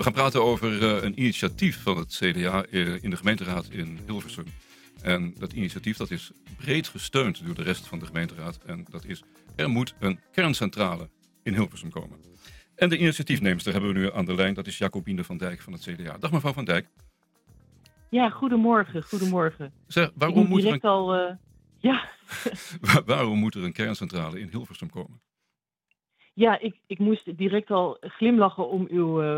gaan praten over een initiatief van het CDA in de gemeenteraad in Hilversum. En dat initiatief dat is breed gesteund door de rest van de gemeenteraad. En dat is, er moet een kerncentrale in Hilversum komen. En de initiatiefneemster hebben we nu aan de lijn. Dat is Jacobine van Dijk van het CDA. Dag mevrouw van Dijk. Ja, goedemorgen. Zeg, waarom moet er een kerncentrale in Hilversum komen? Ja, ik moest direct al glimlachen om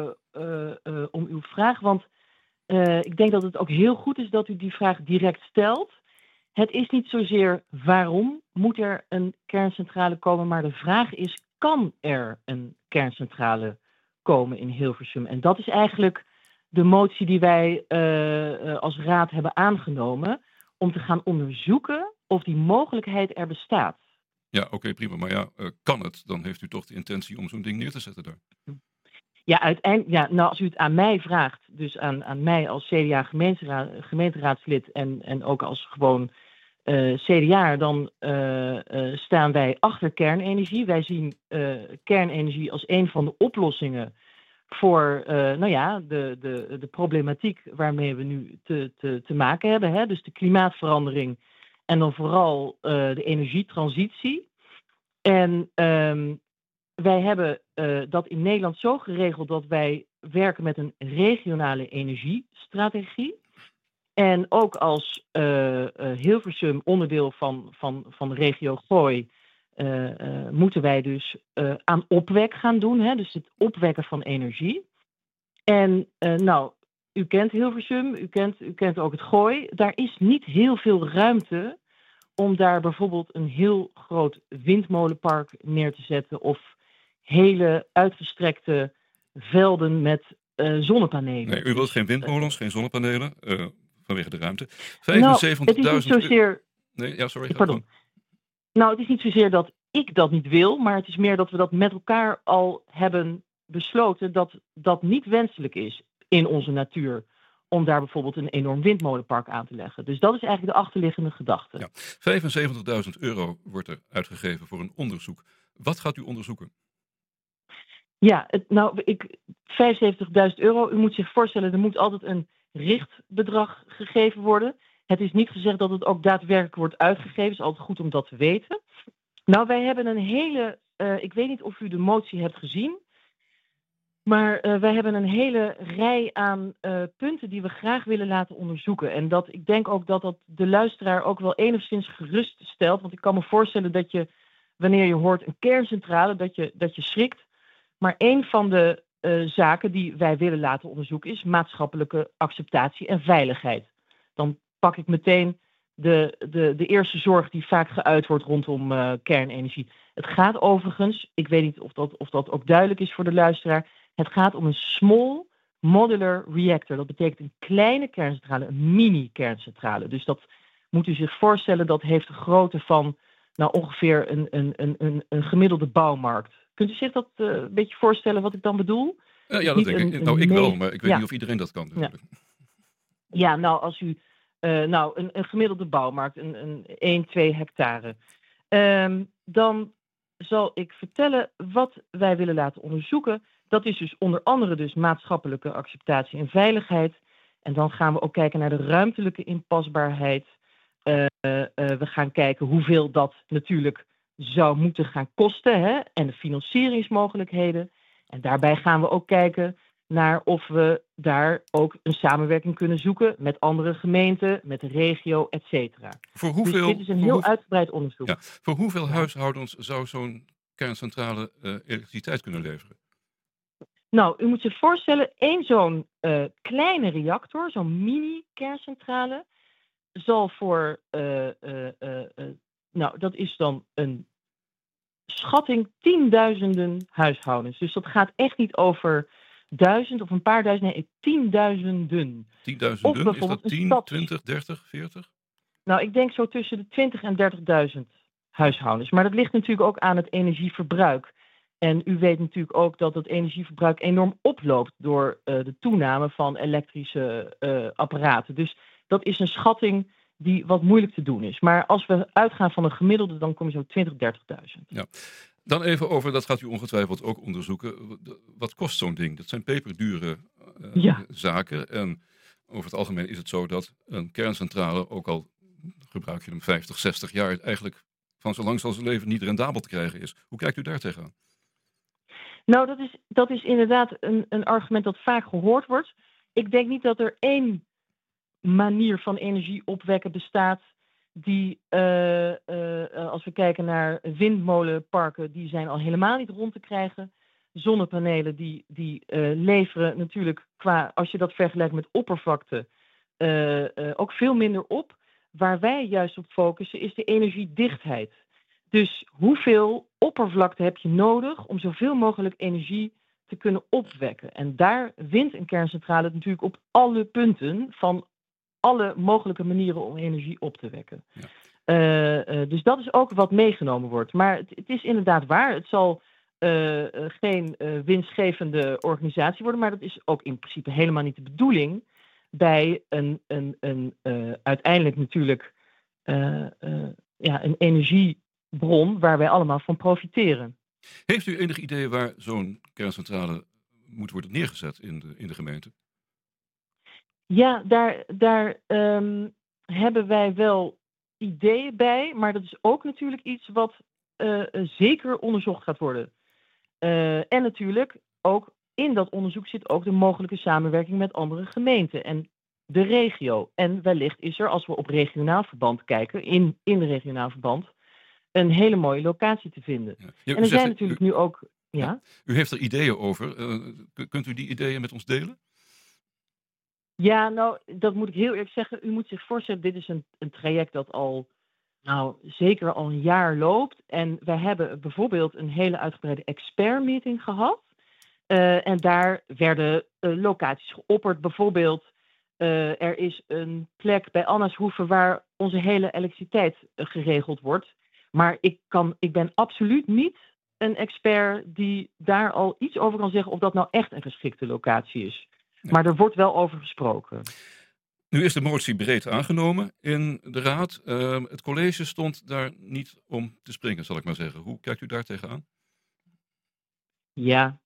uw vraag. Want ik denk dat het ook heel goed is dat u die vraag direct stelt. Het is niet zozeer waarom moet er een kerncentrale komen, maar de vraag is, kan er een kerncentrale komen in Hilversum? En dat is eigenlijk de motie die wij als raad hebben aangenomen om te gaan onderzoeken of die mogelijkheid er bestaat. Ja, oké, prima. Maar kan het? Dan heeft u toch de intentie om zo'n ding neer te zetten daar. Ja, uiteindelijk, als u het aan mij vraagt, dus aan mij als CDA gemeenteraadslid en ook als gewoon CDA, dan staan wij achter kernenergie. Wij zien kernenergie als een van de oplossingen voor de problematiek waarmee we nu te maken hebben. Hè? Dus de klimaatverandering en dan vooral de energietransitie. En wij hebben dat in Nederland zo geregeld dat wij werken met een regionale energiestrategie. En ook als Hilversum onderdeel van de regio Gooi moeten wij dus aan opwek gaan doen. Hè? Dus het opwekken van energie. En u kent Hilversum, u kent ook het Gooi. Daar is niet heel veel ruimte om daar bijvoorbeeld een heel groot windmolenpark neer te zetten of hele uitgestrekte velden met zonnepanelen. Nee, u wilt geen windmolens, geen zonnepanelen, vanwege de ruimte. 75.000... het is niet zozeer... Nee, ja, sorry. Pardon. Het is niet zozeer dat ik dat niet wil, maar het is meer dat we dat met elkaar al hebben besloten dat dat niet wenselijk is in onze natuur, om daar bijvoorbeeld een enorm windmolenpark aan te leggen. Dus dat is eigenlijk de achterliggende gedachte. Ja, €75.000 wordt er uitgegeven voor een onderzoek. Wat gaat u onderzoeken? Ja, €75.000. U moet zich voorstellen, er moet altijd een richtbedrag gegeven worden. Het is niet gezegd dat het ook daadwerkelijk wordt uitgegeven. Het is altijd goed om dat te weten. Wij hebben een hele... ik weet niet of u de motie hebt gezien. Maar wij hebben een hele rij aan punten die we graag willen laten onderzoeken. En ik denk ook dat de luisteraar ook wel enigszins gerust stelt. Want ik kan me voorstellen dat je, wanneer je hoort een kerncentrale, dat je schrikt. Maar een van de zaken die wij willen laten onderzoeken is maatschappelijke acceptatie en veiligheid. Dan pak ik meteen de eerste zorg die vaak geuit wordt rondom kernenergie. Het gaat overigens, ik weet niet of dat ook duidelijk is voor de luisteraar, het gaat om een small modular reactor. Dat betekent een kleine kerncentrale, een mini-kerncentrale. Dus dat moet u zich voorstellen, dat heeft de grootte van ongeveer een gemiddelde bouwmarkt. Kunt u zich dat een beetje voorstellen wat ik dan bedoel? Ja, dat denk ik. Ik wel, maar ik weet niet of iedereen dat kan. Ja, als u een gemiddelde bouwmarkt, een 1-2 hectare. Dan zal ik vertellen wat wij willen laten onderzoeken. Dat is dus onder andere dus maatschappelijke acceptatie en veiligheid. En dan gaan we ook kijken naar de ruimtelijke inpasbaarheid. We gaan kijken hoeveel dat natuurlijk zou moeten gaan kosten, hè? En de financieringsmogelijkheden. En daarbij gaan we ook kijken naar of we daar ook een samenwerking kunnen zoeken met andere gemeenten, met de regio, et cetera. Dus dit is een heel uitgebreid onderzoek. Ja, voor hoeveel huishoudens zou zo'n kerncentrale elektriciteit kunnen leveren? U moet zich voorstellen, één zo'n kleine reactor, zo'n mini-kerncentrale, zal voor, dat is dan een schatting 10.000 huishoudens. Dus dat gaat echt niet over 1000 of een paar duizend, nee, 10.000. 10.000, is dat 10, 20, 30, 40? Ik denk zo tussen de 20 en 30.000 huishoudens. Maar dat ligt natuurlijk ook aan het energieverbruik. En u weet natuurlijk ook dat het energieverbruik enorm oploopt door de toename van elektrische apparaten. Dus dat is een schatting die wat moeilijk te doen is. Maar als we uitgaan van een gemiddelde, dan kom je zo 20.000, 30.000. Ja. Dan even over, dat gaat u ongetwijfeld ook onderzoeken. Wat kost zo'n ding? Dat zijn peperdure Ja. zaken. En over het algemeen is het zo dat een kerncentrale, ook al gebruik je hem 50, 60 jaar, eigenlijk van zo lang als zijn leven niet rendabel te krijgen is. Hoe kijkt u daar tegenaan? Nou, dat is inderdaad een argument dat vaak gehoord wordt. Ik denk niet dat er één manier van energie opwekken bestaat die, als we kijken naar windmolenparken, die zijn al helemaal niet rond te krijgen. Zonnepanelen die leveren natuurlijk als je dat vergelijkt met oppervlakte, ook veel minder op. Waar wij juist op focussen is de energiedichtheid. Dus hoeveel oppervlakte heb je nodig om zoveel mogelijk energie te kunnen opwekken? En daar wint een kerncentrale natuurlijk op alle punten van alle mogelijke manieren om energie op te wekken. Ja. Dus dat is ook wat meegenomen wordt. Maar het is inderdaad waar. Het zal geen winstgevende organisatie worden, maar dat is ook in principe helemaal niet de bedoeling bij een uiteindelijk natuurlijk een energiebron waar wij allemaal van profiteren. Heeft u enig idee waar zo'n kerncentrale moet worden neergezet in de gemeente? Ja, daar hebben wij wel ideeën bij, maar dat is ook natuurlijk iets wat zeker onderzocht gaat worden. En natuurlijk ook in dat onderzoek zit ook de mogelijke samenwerking met andere gemeenten en de regio. En wellicht is er, als we op regionaal verband kijken, in regionaal verband, een hele mooie locatie te vinden. Ja, en er zijn natuurlijk nu ook... Ja? U heeft er ideeën over. Kunt u die ideeën met ons delen? Ja, nou, dat moet ik heel eerlijk zeggen. U moet zich voorstellen, dit is een traject dat zeker al een jaar loopt. En wij hebben bijvoorbeeld een hele uitgebreide expertmeeting gehad. En daar werden locaties geopperd. Bijvoorbeeld, er is een plek bij Annashoeve waar onze hele elektriciteit geregeld wordt. Maar ik ben absoluut niet een expert die daar al iets over kan zeggen of dat nou echt een geschikte locatie is. Nee. Maar er wordt wel over gesproken. Nu is de motie breed aangenomen in de Raad. Het college stond daar niet om te springen, zal ik maar zeggen. Hoe kijkt u daar tegenaan? Ja,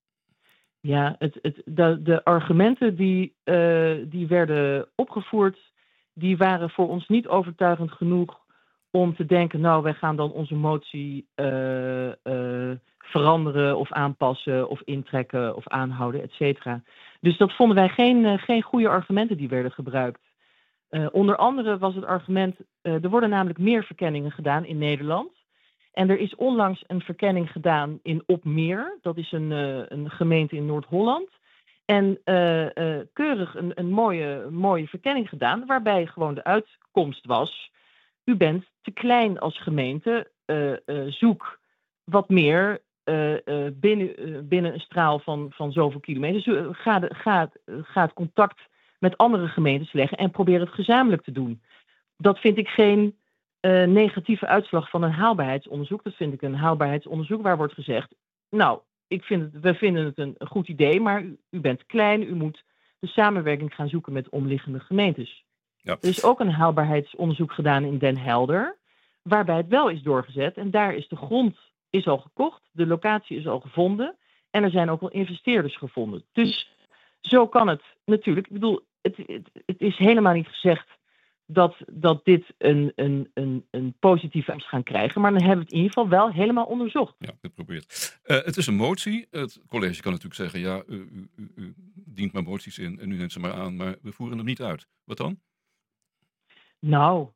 de argumenten die werden opgevoerd, die waren voor ons niet overtuigend genoeg om te denken, nou, wij gaan dan onze motie veranderen of aanpassen of intrekken of aanhouden, et cetera. Dus dat vonden wij geen goede argumenten die werden gebruikt. Onder andere was het argument, er worden namelijk meer verkenningen gedaan in Nederland. En er is onlangs een verkenning gedaan in Opmeer. Dat is een gemeente in Noord-Holland. En keurig een mooie verkenning gedaan, waarbij gewoon de uitkomst was: u bent te klein als gemeente, zoek wat meer binnen een straal van zoveel kilometer. Dus ga het contact met andere gemeentes leggen en probeer het gezamenlijk te doen. Dat vind ik geen negatieve uitslag van een haalbaarheidsonderzoek. Dat vind ik een haalbaarheidsonderzoek waar wordt gezegd, nou, we vinden het een goed idee, maar u bent klein, u moet de samenwerking gaan zoeken met omliggende gemeentes. Ja. Er is ook een haalbaarheidsonderzoek gedaan in Den Helder, waarbij het wel is doorgezet. En daar is de grond al gekocht, de locatie is al gevonden en er zijn ook al investeerders gevonden. Dus zo kan het natuurlijk. Ik bedoel, het is helemaal niet gezegd dat dit een positieve uitkomst gaan krijgen, maar dan hebben we het in ieder geval wel helemaal onderzocht. Ja, geprobeerd. Het is een motie. Het college kan natuurlijk zeggen, ja, u dient maar moties in en u neemt ze maar aan, maar we voeren hem niet uit. Wat dan? Nou,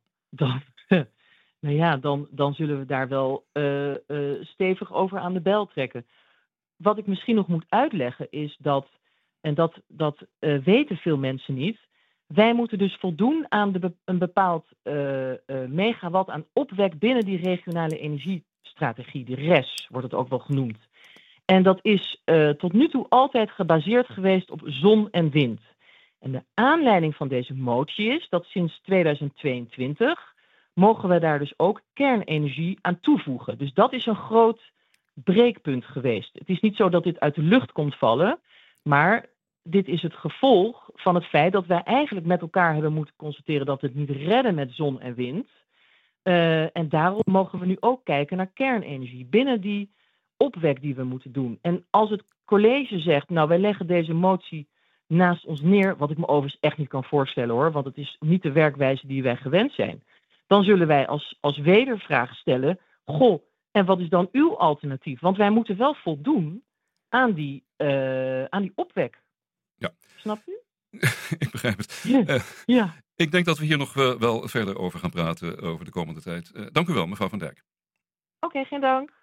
dan zullen we daar wel stevig over aan de bel trekken. Wat ik misschien nog moet uitleggen is dat, en dat weten veel mensen niet, wij moeten dus voldoen aan een bepaald megawatt aan opwek binnen die regionale energiestrategie. De RES wordt het ook wel genoemd. En dat is tot nu toe altijd gebaseerd geweest op zon en wind. En de aanleiding van deze motie is dat sinds 2022 mogen we daar dus ook kernenergie aan toevoegen. Dus dat is een groot breekpunt geweest. Het is niet zo dat dit uit de lucht komt vallen, maar dit is het gevolg van het feit dat wij eigenlijk met elkaar hebben moeten constateren dat we het niet redden met zon en wind. En daarom mogen we nu ook kijken naar kernenergie binnen die opwek die we moeten doen. En als het college zegt, nou, wij leggen deze motie naast ons neer, wat ik me overigens echt niet kan voorstellen hoor, want het is niet de werkwijze die wij gewend zijn. Dan zullen wij als wedervraag stellen, goh, en wat is dan uw alternatief? Want wij moeten wel voldoen aan die opwek. Ja. Snap u? Ik begrijp het. Ja. Ik denk dat we hier nog wel verder over gaan praten over de komende tijd. Dank u wel, mevrouw Van Dijk. Oké, geen dank.